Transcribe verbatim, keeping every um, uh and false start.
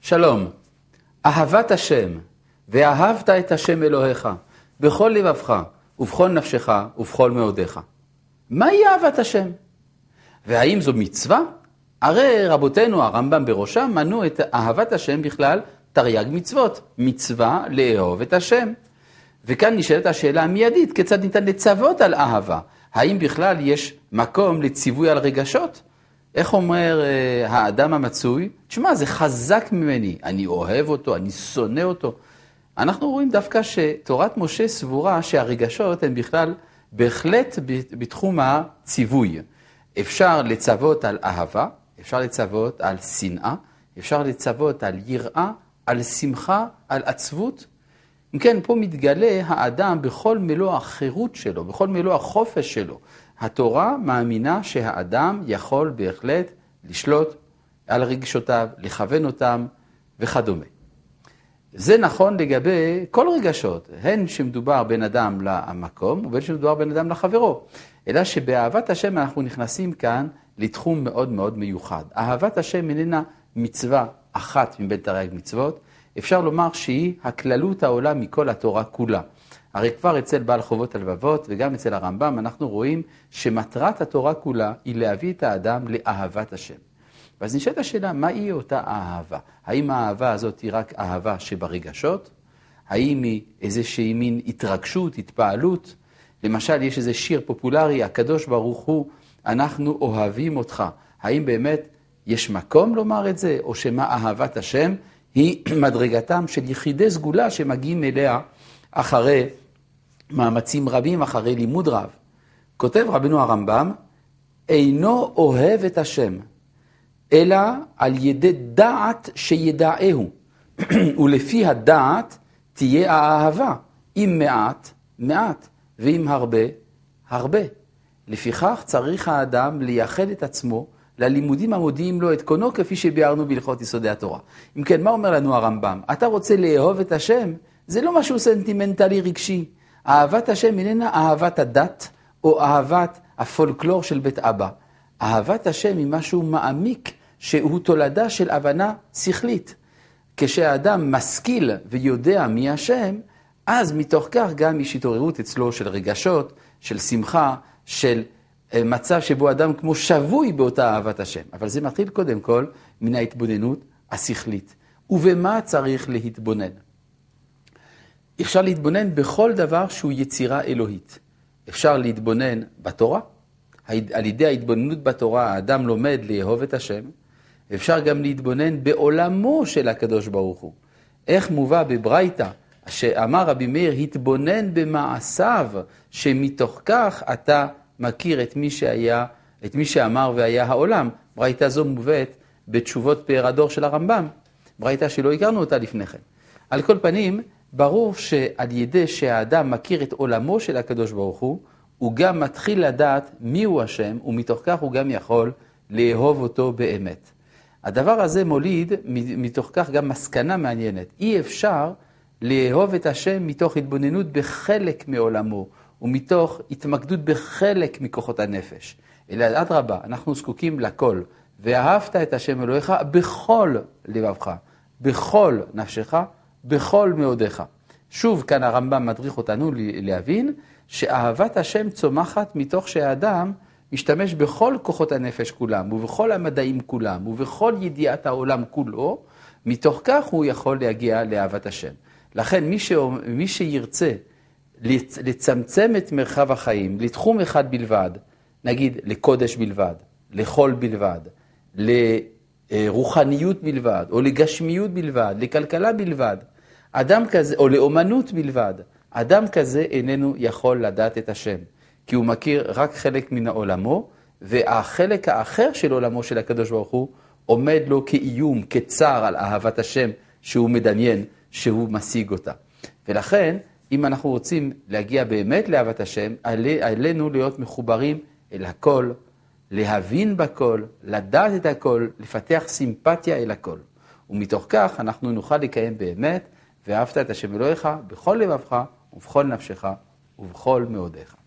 שלום, אהבת השם, ואהבת את השם אלוהיך, בכל לבבך, ובכל נפשך, ובכל מאודיך. מהי אהבת השם? והאם זו מצווה? הרי רבותינו הרמב"ם בראשם מנו את אהבת השם בכלל תרי"ג מצוות, מצווה לאהוב את השם. וכאן נשאלת השאלה המיידית, כיצד ניתן לצוות על אהבה? האם בכלל יש מקום לציווי על רגשות? איך אומר uh, האדם המצוי? תשמע, זה חזק ממני, אני אוהב אותו, אני שונא אותו. אנחנו רואים דווקא שתורת משה סבורה שהרגשות הן בכלל בהחלט בתחום הציווי. אפשר לצוות על אהבה, אפשר לצוות על שנאה, אפשר לצוות על יראה, על שמחה, על עצבות. אם כן, פה מתגלה האדם בכל מלוא החירות שלו, בכל מלוא החופש שלו. התורה מאמינה שהאדם יכול בהחלט לשלוט על רגשותיו, לכוון אותם וכדומה. זה נכון לגבי כל רגשות, הן שמדובר בין אדם למקום ובין שמדובר בין אדם לחברו. אלא שבאהבת השם אנחנו נכנסים כאן לתחום מאוד מאוד מיוחד. אהבת השם איננה מצווה אחת מבין תרי"ג מצוות, אפשר לומר שהיא הכללות העולה מכל התורה כולה. הרי כבר אצל בעל חובות הלבבות וגם אצל הרמב"ם אנחנו רואים שמטרת התורה כולה היא להביא את האדם לאהבת השם. ואז נשאלת השאלה, מהי אותה אהבה? האם האהבה הזאת היא רק אהבה שברגשות? האם היא איזושהי מין התרגשות, התפעלות? למשל, יש איזה שיר פופולרי, הקדוש ברוך הוא, אנחנו אוהבים אותך. האם באמת יש מקום לומר את זה? או שמה אהבת השם היא מדרגתם של יחידי סגולה שמגיעים אליה אחרי מאמצים רבים, אחרי לימוד רב. כותב רבנו הרמב"ם, אינו אוהב את השם, אלא על ידי דעת שידעהו. ולפי הדעת תהיה האהבה, אם מעט, מעט, ואם הרבה, הרבה. לפיכך צריך האדם לייחד את עצמו ללימודים המודיעים לו את קונו, כפי שביארנו בהלכות יסודי התורה. אם כן, מה אומר לנו הרמב"ם? אתה רוצה לאהוב את השם? זה לא משהו סנטימנטלי רגשי. אהבת השם איננה אהבת הדת, או אהבת הפולקלור של בית אבא. אהבת השם היא משהו מעמיק, שהוא תולדה של הבנה שכלית. כשהאדם משכיל ויודע מי השם, אז מתוך כך גם יש התעוררות אצלו של רגשות, של שמחה, של מצב שבו אדם כמו שבוי באותה אהבת השם. אבל זה מתחיל קודם כל מן ההתבוננות השכלית. ובמה צריך להתבונן? אפשר להתבונן בכל דבר שהוא יצירה אלוהית. אפשר להתבונן בתורה. על ידי ההתבוננות בתורה האדם לומד לאהוב את השם. אפשר גם להתבונן בעולמו של הקדוש ברוך הוא. איך מובא בברייתא, שאמר רבי מאיר, התבונן במעשיו, שמתוך כך אתה מכיר את מי שהיה, את מי שאמר והיה העולם. ברייתא זו מובאת בתשובות פאר הדור של הרמב"ם. ברייתא שלא הכרנו אותה לפני כן. על כל פנים, ברור שעל ידי שהאדם מכיר את עולמו של הקדוש ברוך הוא, הוא גם מתחיל לדעת מי הוא השם, ומתוך כך הוא גם יכול לאהוב אותו באמת. הדבר הזה מוליד מתוך כך גם מסקנה מעניינת. אי אפשר לאהוב את השם מתוך התבוננות בחלק מעולמו, ומתוך התמקדות בחלק מכוחות הנפש. אלא אדרבה, אנחנו זקוקים לכל. ואהבת את השם אלוהיך בכל לבבך, בכל נפשך, בכל מאודיך. שוב, כאן הרמב"ם מדריך אותנו להבין שאהבת השם צומחת מתוך שהאדם משתמש בכל כוחות הנפש כולם, ובכל המדעים כולם, ובכל ידיעת העולם כולו, מתוך כך הוא יכול להגיע לאהבת השם. לכן מי, ש... מי שירצה לצמצם את מרחב החיים לתחום אחד בלבד, נגיד לקודש בלבד, לחול בלבד, לרוחניות בלבד, או לגשמיות בלבד, לכלכלה בלבד, אדם כזה, או לאומנות בלבד, אדם כזה איננו יכול לדעת את השם, כי הוא מכיר רק חלק מן העולמו, והחלק האחר של עולמו של הקדוש ברוך הוא עומד לו כאיום, כצער על אהבת השם שהוא מדמיין, שהוא משיג אותה. ולכן, אם אנחנו רוצים להגיע באמת לאהבת השם, עלינו להיות מחוברים אל הכל, להבין בכל, לדעת את הכל, לפתח סימפתיה אל הכל. ומתוך כך אנחנו נוכל לקיים באמת, ואהבת את השם אלוהיך בכל לבבך ובכל נפשך ובכל מאודיך.